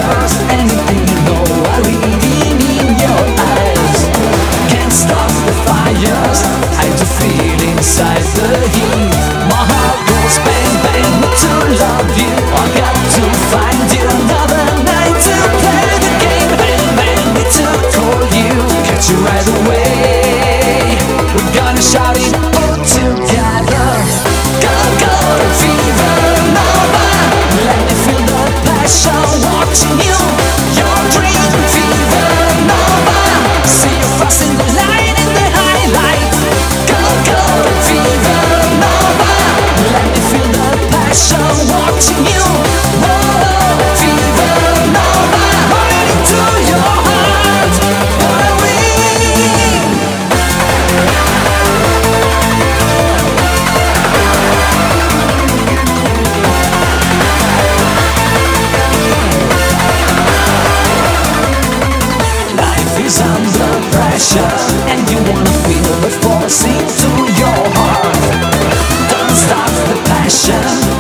fires, anything you know, I read in your eyes. Can't stop the fires, I do feel inside the heat. My heart goes bang bang to love you. I got to find you another night to play the game. Bang bang to call you, catch you right away. We're gonna shout it all together. Go go fever nova, let me feel the passion watching you. Your dream fever nova, see you crossing the line in the highlight. Go go fever nova, let me feel the passion watching you. Whoa, fever nova, right into your heart, gonna win. Life is under pressure, and you wanna feel the force into your heart. Don't stop the passion.